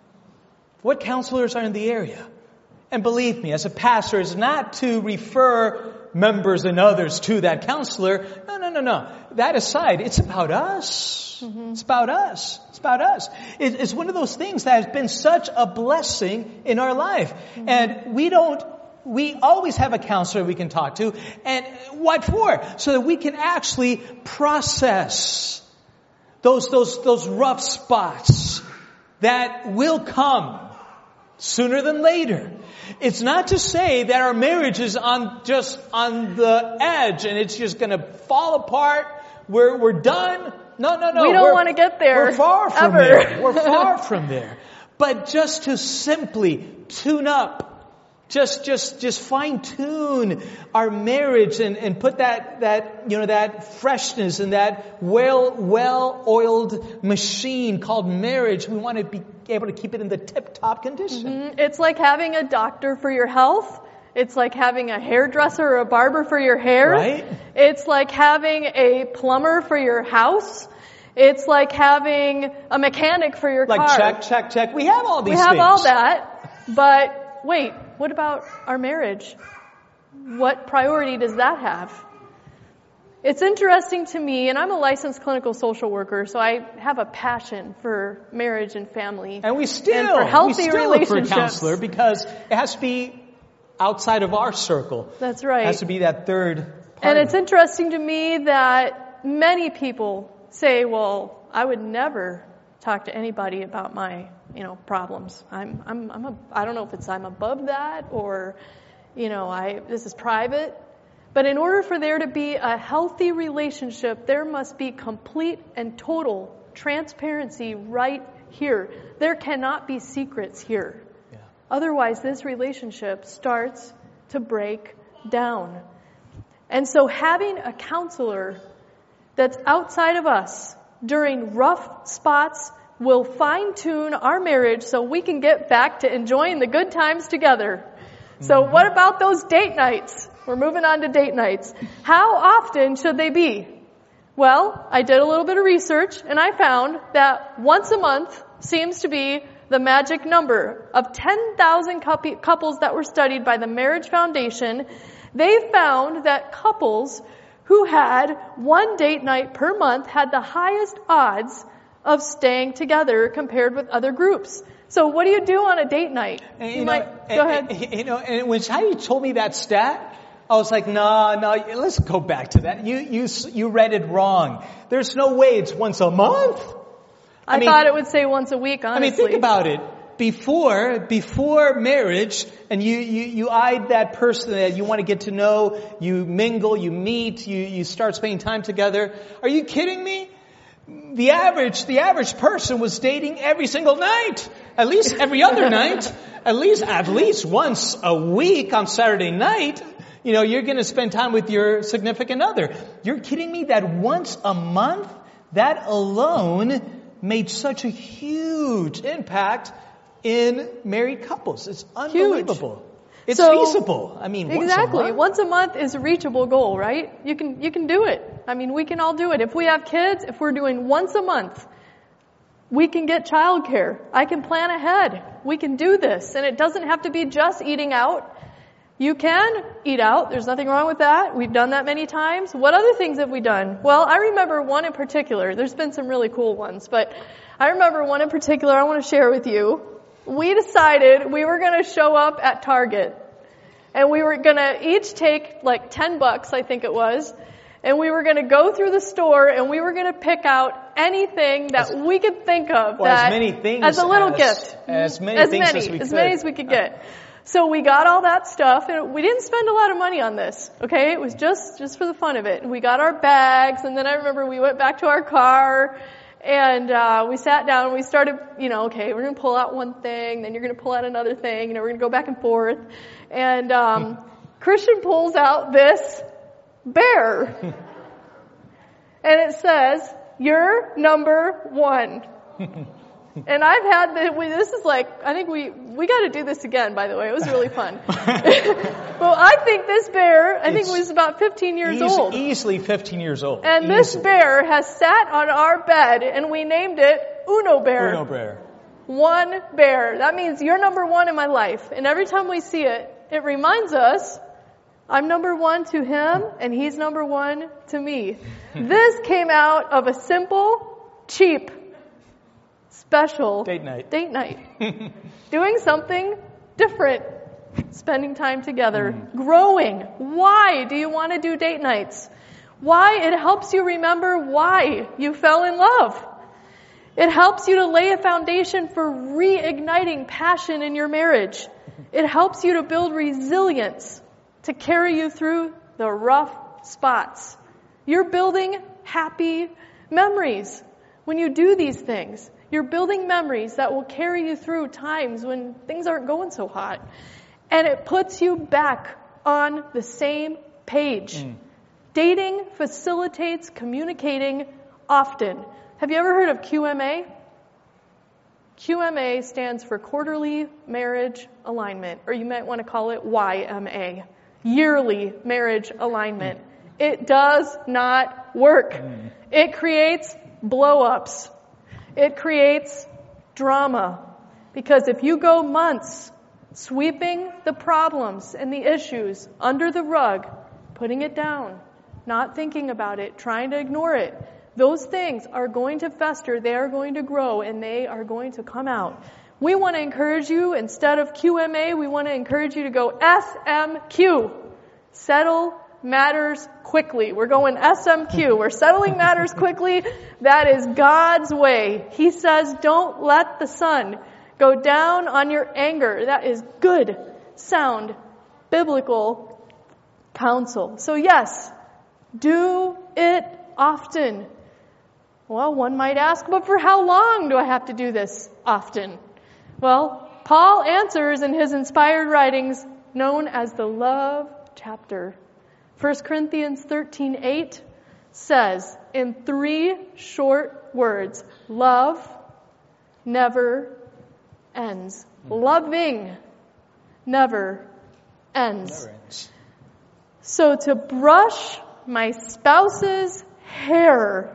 [SPEAKER 1] What counselors are in the area? And believe me, as a pastor, it's not to refer members and others to that counselor. No, no, no, no. That aside, it's about us. Mm-hmm. It's about us. It's about us. It, it's one of those things that has been such a blessing in our life. Mm-hmm. And we don't, we always have a counselor we can talk to. And what for? So that we can actually process those, those, those rough spots that will come sooner than later. It's not to say that our marriage is on just on the edge and it's just going to fall apart. We're we're done. No, no, no.
[SPEAKER 2] We don't
[SPEAKER 1] we're,
[SPEAKER 2] want to get there.
[SPEAKER 1] We're far from
[SPEAKER 2] ever.
[SPEAKER 1] there. We're far from there. But just to simply tune up, just just just fine tune our marriage and, and put that that you know that freshness and that well well oiled machine called marriage. We want to be able to keep it in the tip top condition.
[SPEAKER 2] Mm-hmm. It's like having a doctor for your health. It's like having a hairdresser or a barber for your hair.
[SPEAKER 1] Right?
[SPEAKER 2] It's like having a plumber for your house. It's like having a mechanic for your
[SPEAKER 1] like
[SPEAKER 2] car.
[SPEAKER 1] Like check, check, check. We have all these
[SPEAKER 2] we have
[SPEAKER 1] things.
[SPEAKER 2] all that. But wait, what about our marriage? What priority does that have? It's interesting to me, and I'm a licensed clinical social worker, so I have a passion for marriage and family.
[SPEAKER 1] And we still,
[SPEAKER 2] and for healthy
[SPEAKER 1] we still look for a
[SPEAKER 2] relationships.
[SPEAKER 1] counselor because it has to be outside of our circle.
[SPEAKER 2] That's right.
[SPEAKER 1] It has to be that third party.
[SPEAKER 2] And it's interesting to me that many people say, well, I would never talk to anybody about my, you know, problems. I'm, I'm, I'm a, I don't know if it's I'm above that or, you know, I this is private. But in order for there to be a healthy relationship, there must be complete and total transparency right here. There cannot be secrets here. Yeah. Otherwise, this relationship starts to break down. And so having a counselor that's outside of us during rough spots will fine-tune our marriage so we can get back to enjoying the good times together. So what about those date nights? We're moving on to date nights. How often should they be? Well, I did a little bit of research and I found that once a month seems to be the magic number. Of ten thousand couples that were studied by the Marriage Foundation, they found that couples who had one date night per month had the highest odds of staying together compared with other groups. So what do you do on a date night?
[SPEAKER 1] And,
[SPEAKER 2] you,
[SPEAKER 1] you
[SPEAKER 2] might,
[SPEAKER 1] know,
[SPEAKER 2] go
[SPEAKER 1] and,
[SPEAKER 2] ahead.
[SPEAKER 1] You know, and when Heidi told me that stat, I was like, no, no, let's go back to that. You, you, you read it wrong. There's no way it's once a month.
[SPEAKER 2] I, I mean, thought it would say once a week, honestly.
[SPEAKER 1] I mean, think about it. Before, before marriage, and you, you, you eyed that person that you want to get to know, you mingle, you meet, you, you start spending time together. Are you kidding me? The average, the average person was dating every single night. At least every other night. At least, at least once a week on Saturday night. You know, you're going to spend time with your significant other. You're kidding me that once a month, that alone made such a huge impact in married couples. It's unbelievable. Huge. It's so, feasible. I mean,
[SPEAKER 2] exactly.
[SPEAKER 1] Once
[SPEAKER 2] Once
[SPEAKER 1] a month.
[SPEAKER 2] a month is a reachable goal, right? You can, you can do it. I mean, we can all do it. If we have kids, if we're doing once a month, we can get childcare. I can plan ahead. We can do this. And it doesn't have to be just eating out. You can eat out. There's nothing wrong with that. We've done that many times. What other things have we done? Well, I remember one in particular. There's been some really cool ones, but I remember one in particular I want to share with you. We decided we were going to show up at Target. And we were going to each take like ten bucks, I think it was. And we were going to go through the store and we were going to pick out anything that as, we could think of that
[SPEAKER 1] as, many things
[SPEAKER 2] as a little
[SPEAKER 1] as,
[SPEAKER 2] gift.
[SPEAKER 1] As many
[SPEAKER 2] as
[SPEAKER 1] things
[SPEAKER 2] many,
[SPEAKER 1] as we could.
[SPEAKER 2] As many as we could get. So we got all that stuff and we didn't spend a lot of money on this. Okay? It was just, just for the fun of it. And we got our bags and then I remember we went back to our car and, uh, we sat down and we started, you know, okay, we're going to pull out one thing, then you're going to pull out another thing, you know, we're going to go back and forth. And, um, Christian pulls out this bear. And it says, "You're number one." And I've had the, we, this is like, I think we, we got to do this again, by the way. It was really fun. Well, I think this bear, I think it was about fifteen years
[SPEAKER 1] easy,
[SPEAKER 2] old.
[SPEAKER 1] Easily fifteen years old.
[SPEAKER 2] And
[SPEAKER 1] easily.
[SPEAKER 2] This bear has sat on our bed and we named it Uno Bear.
[SPEAKER 1] Uno Bear.
[SPEAKER 2] One bear. That means you're number one in my life. And every time we see it, it reminds us, I'm number one to him and he's number one to me. This came out of a simple, cheap, special
[SPEAKER 1] date night.
[SPEAKER 2] Date night. Doing something different. Spending time together. Mm. Growing. Why do you want to do date nights? Why? It helps you remember why you fell in love. It helps you to lay a foundation for reigniting passion in your marriage. It helps you to build resilience to carry you through the rough spots. You're building happy memories when you do these things. You're building memories that will carry you through times when things aren't going so hot. And it puts you back on the same page. Mm. Dating facilitates communicating often. Have you ever heard of Q M A? Q M A stands for Quarterly Marriage Alignment, or you might want to call it Y M A, Yearly Marriage Alignment. Mm. It does not work. Mm. It creates blow-ups. It creates drama. Because if you go months sweeping the problems and the issues under the rug, putting it down, not thinking about it, trying to ignore it, those things are going to fester, they are going to grow, and they are going to come out. We want to encourage you, instead of Q M A, we want to encourage you to go S M Q. Settle matters quickly. We're going S M Q. We're settling matters quickly. That is God's way. He says, don't let the sun go down on your anger. That is good, sound biblical counsel. So yes, do it often. Well, one might ask, but for how long do I have to do this often? Well, Paul answers in his inspired writings known as the love chapter. First Corinthians thirteen eight says in three short words, love never ends. Loving never ends.
[SPEAKER 1] Never ends.
[SPEAKER 2] So to brush my spouse's hair,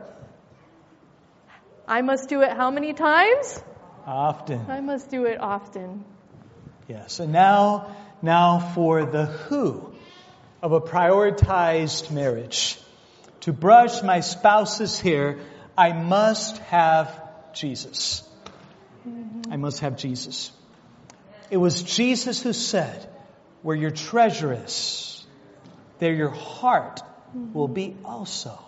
[SPEAKER 2] I must do it how many times?
[SPEAKER 1] Often.
[SPEAKER 2] I must do it often.
[SPEAKER 1] Yes. And now, now for the who of a prioritized marriage. To brush my spouse's hair, I must have Jesus. Mm-hmm. I must have Jesus. It was Jesus who said, where your treasure is, there your heart mm-hmm. will be also.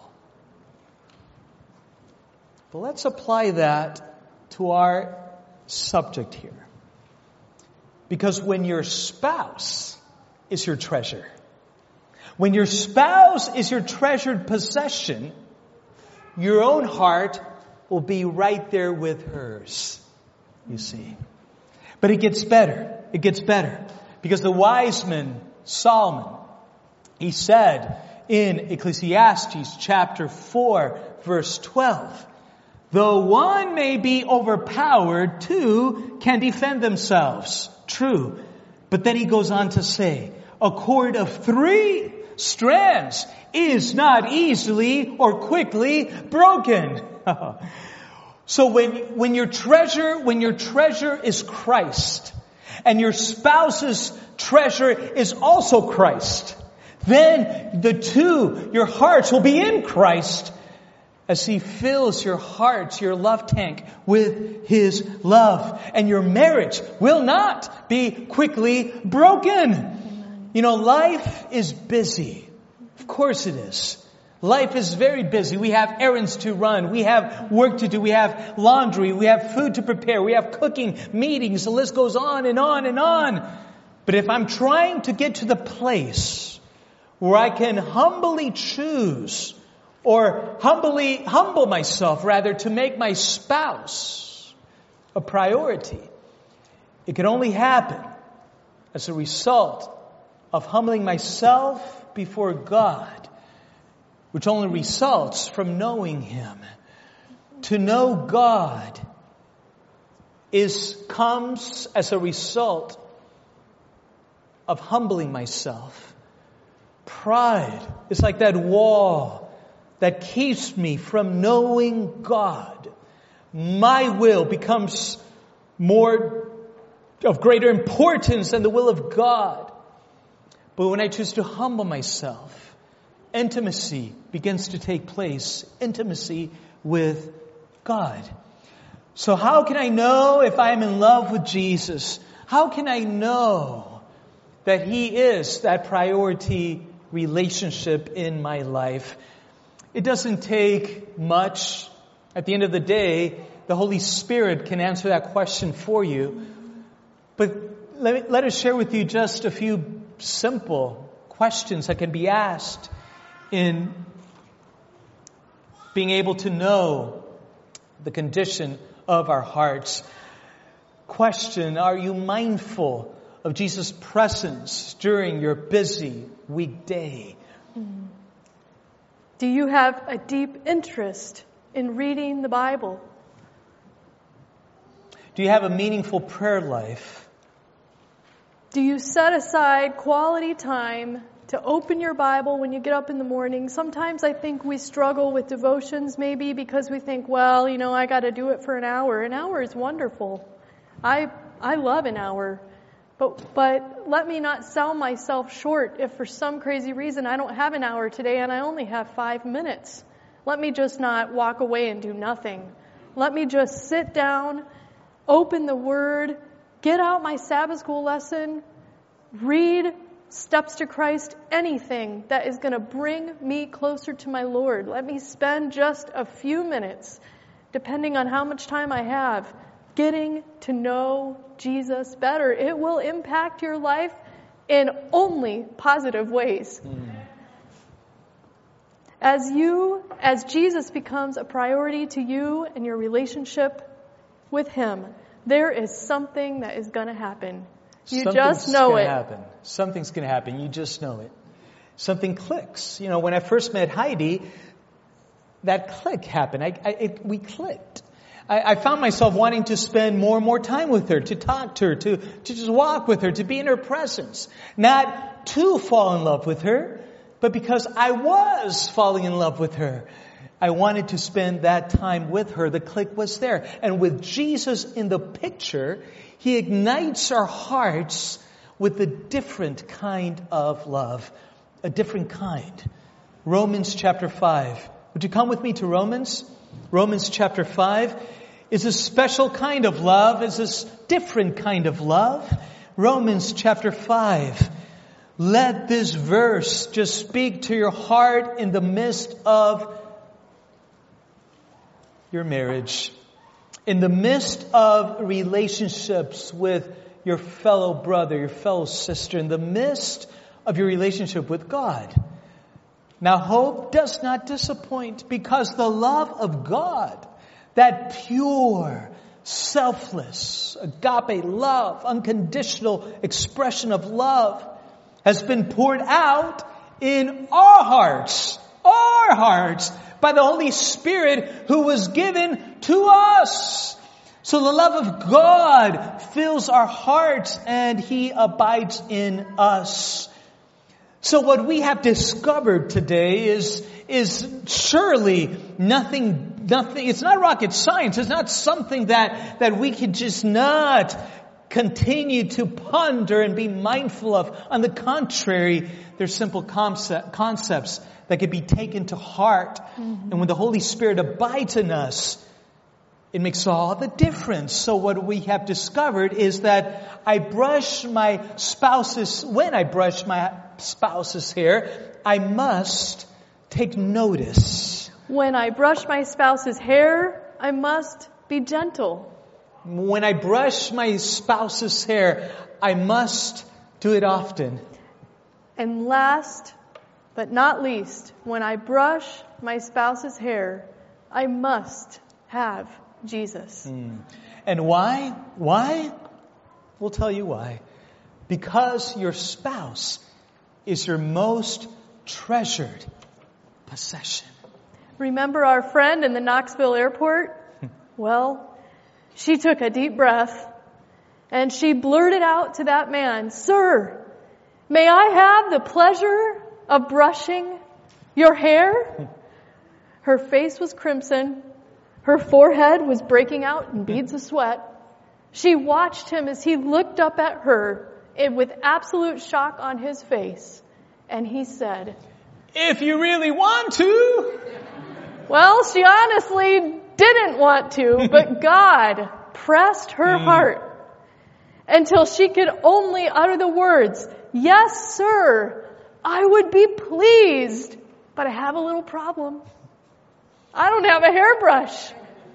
[SPEAKER 1] But let's apply that to our subject here. Because when your spouse is your treasure, when your spouse is your treasured possession, your own heart will be right there with hers, you see. But it gets better. It gets better. Because the wise man, Solomon, he said in Ecclesiastes chapter four, verse twelve, though one may be overpowered, two can defend themselves. True. But then he goes on to say, a cord of three strands is not easily or quickly broken. So when, when your treasure, when your treasure is Christ, and your spouse's treasure is also Christ, then the two, your hearts will be in Christ as He fills your heart, your love tank with His love. And your marriage will not be quickly broken. You know, life is busy. Of course it is. Life is very busy. We have errands to run. We have work to do. We have laundry. We have food to prepare. We have cooking, meetings. The list goes on and on and on. But if I'm trying to get to the place where I can humbly choose or humbly humble myself, rather, to make my spouse a priority, it can only happen as a result of humbling myself before God, which only results from knowing Him. To know God is comes as a result of humbling myself. Pride is like that wall that keeps me from knowing God. My will becomes more of greater importance than the will of God. But when I choose to humble myself, intimacy begins to take place. Intimacy with God. So how can I know if I am in love with Jesus? How can I know that He is that priority relationship in my life? It doesn't take much. At the end of the day, the Holy Spirit can answer that question for you. But let, me, let us share with you just a few simple questions that can be asked in being able to know the condition of our hearts. Question, are you mindful of Jesus' presence during your busy weekday?
[SPEAKER 2] Do you have a deep interest in reading the Bible?
[SPEAKER 1] Do you have a meaningful prayer life?
[SPEAKER 2] Do you set aside quality time to open your Bible when you get up in the morning? Sometimes I think we struggle with devotions maybe because we think, well, you know, I got to do it for an hour. An hour is wonderful. I I love an hour. But but let me not sell myself short if for some crazy reason I don't have an hour today and I only have five minutes. Let me just not walk away and do nothing. Let me just sit down, open the Word, get out my Sabbath school lesson, read Steps to Christ, anything that is going to bring me closer to my Lord. Let me spend just a few minutes, depending on how much time I have, getting to know Jesus better. It will impact your life in only positive ways. Mm. As you, as Jesus becomes a priority to you and your relationship with Him, there is something that is going to happen. You just know it.
[SPEAKER 1] Happen. Something's going to happen. You just know it. Something clicks. You know, when I first met Heidi, that click happened. I, I, it, we clicked. I, I found myself wanting to spend more and more time with her, to talk to her, to, to just walk with her, to be in her presence. Not to fall in love with her, but because I was falling in love with her. I wanted to spend that time with her. The click was there. And with Jesus in the picture, He ignites our hearts with a different kind of love. A different kind. Romans chapter five. Would you come with me to Romans? Romans chapter five is a special kind of love. It's a different kind of love. Romans chapter five. Let this verse just speak to your heart in the midst of your marriage, in the midst of relationships with your fellow brother, your fellow sister, in the midst of your relationship with God. Now, hope does not disappoint, because the love of God, that pure, selfless, agape love, unconditional expression of love, has been poured out in our hearts, our hearts, by the Holy Spirit who was given to us. So the love of God fills our hearts and He abides in us. So what we have discovered today is, is surely nothing, nothing, it's not rocket science. It's not something that, that we can just not continue to ponder and be mindful of. On the contrary, they're simple concept, concepts that can be taken to heart. Mm-hmm. And when the Holy Spirit abides in us, it makes all the difference. So what we have discovered is that I brush my spouse's, when I brush my spouse's hair, I must take notice.
[SPEAKER 2] When I brush my spouse's hair, I must be gentle.
[SPEAKER 1] When I brush my spouse's hair, I must do it often.
[SPEAKER 2] And last but not least, when I brush my spouse's hair, I must have Jesus. Mm.
[SPEAKER 1] And why? Why? We'll tell you why. Because your spouse is your most treasured possession.
[SPEAKER 2] Remember our friend in the Knoxville airport? Well, she took a deep breath and she blurted out to that man, "Sir, may I have the pleasure of brushing your hair?" Her face was crimson. Her forehead was breaking out in beads of sweat. She watched him as he looked up at her with absolute shock on his face. And he said,
[SPEAKER 1] "If you really want to."
[SPEAKER 2] Well, she honestly didn't want to, but God pressed her mm. heart until she could only utter the words, "Yes, sir, I would be pleased, but I have a little problem. I don't have a hairbrush."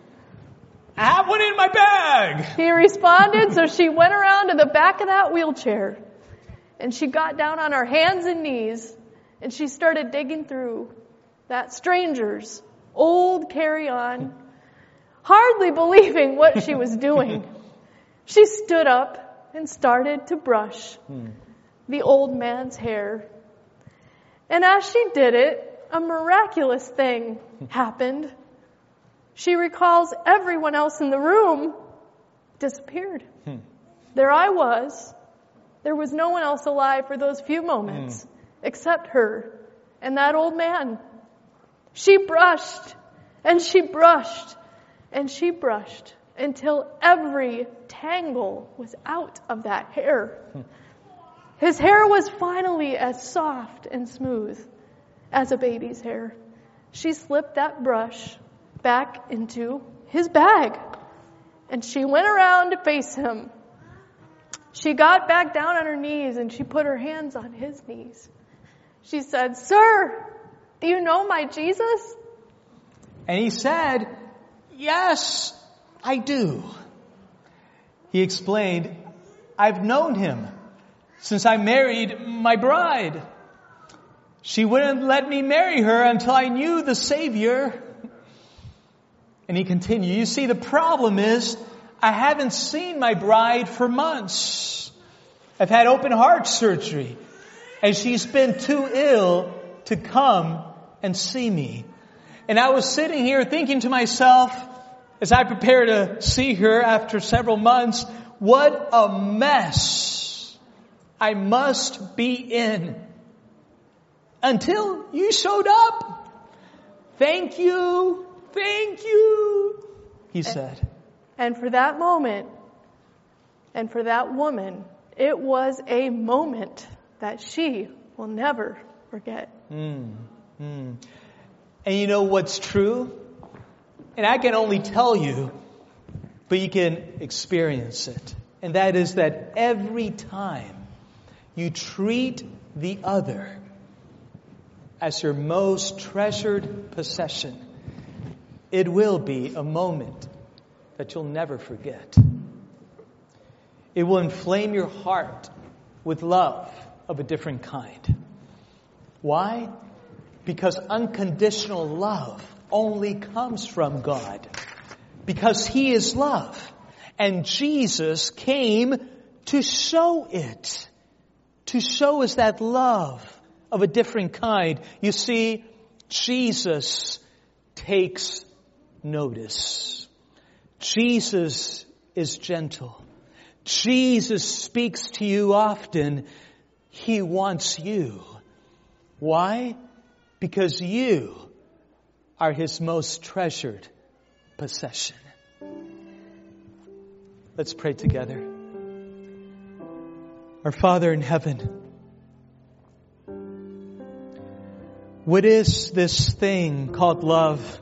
[SPEAKER 1] "I have one in my bag,"
[SPEAKER 2] he responded. So she went around to the back of that wheelchair and she got down on her hands and knees and she started digging through that stranger's old carry-on, hardly believing what she was doing. She stood up and started to brush hmm. the old man's hair. And as she did it, a miraculous thing happened. She recalls everyone else in the room disappeared. Hmm. There I was. There was no one else alive for those few moments hmm. except her and that old man. She brushed and she brushed and she brushed until every tangle was out of that hair. Hmm. His hair was finally as soft and smooth as a baby's hair. She slipped that brush back into his bag and she went around to face him. She got back down on her knees and she put her hands on his knees. She said, "Sir, do you know my Jesus?"
[SPEAKER 1] And he said, "Yes, I do." He explained, "I've known him since I married my bride. She wouldn't let me marry her until I knew the Savior. And he continued, you see, the problem is I haven't seen my bride for months. I've had open heart surgery, and she's been too ill to come and see me. And I was sitting here thinking to myself, as I prepare to see her after several months, what a mess I must be in. Until you showed up. Thank you. Thank you, he said.
[SPEAKER 2] And for that moment, and for that woman, it was a moment that she will never forget.
[SPEAKER 1] Mm, mm. And you know what's true? And I can only tell you, but you can experience it. And that is that every time you treat the other as your most treasured possession, it will be a moment that you'll never forget. It will inflame your heart with love of a different kind. Why? Because unconditional love only comes from God. Because He is love. And Jesus came to show it. To show us that love of a different kind. You see, Jesus takes notice. Jesus is gentle. Jesus speaks to you often. He wants you. Why? Because you are His most treasured possession. Let's pray together. Our Father in heaven, what is this thing called love?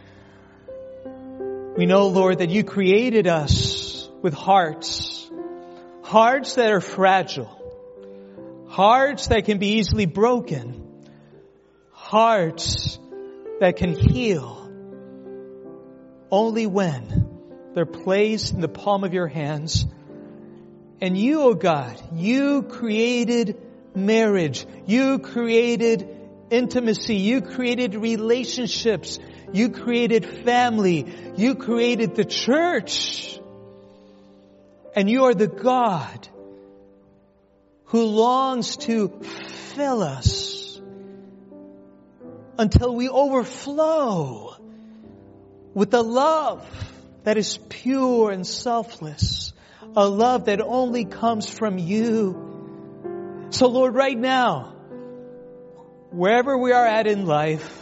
[SPEAKER 1] We know, Lord, that you created us with hearts. Hearts that are fragile. Hearts that can be easily broken. Hearts that can heal only when they're placed in the palm of your hands. And you, oh God, you created marriage. You created intimacy. You created relationships. You created family. You created the church. And you are the God who longs to fill us until we overflow with the love that is pure and selfless. A love that only comes from you. So Lord, right now, wherever we are at in life,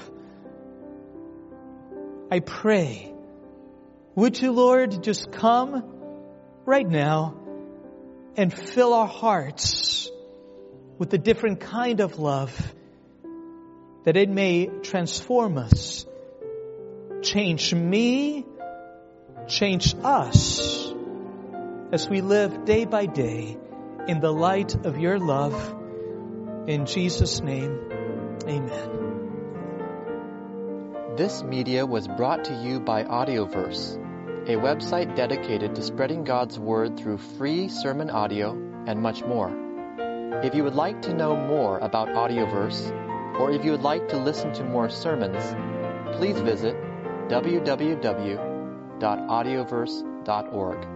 [SPEAKER 1] I pray, would you, Lord, just come right now and fill our hearts with a different kind of love, that it may transform us, change me, change us, as we live day by day in the light of your love. In Jesus' name, amen.
[SPEAKER 3] This media was brought to you by Audioverse, a website dedicated to spreading God's Word through free sermon audio and much more. If you would like to know more about Audioverse, or if you would like to listen to more sermons, please visit w w w dot audioverse dot org.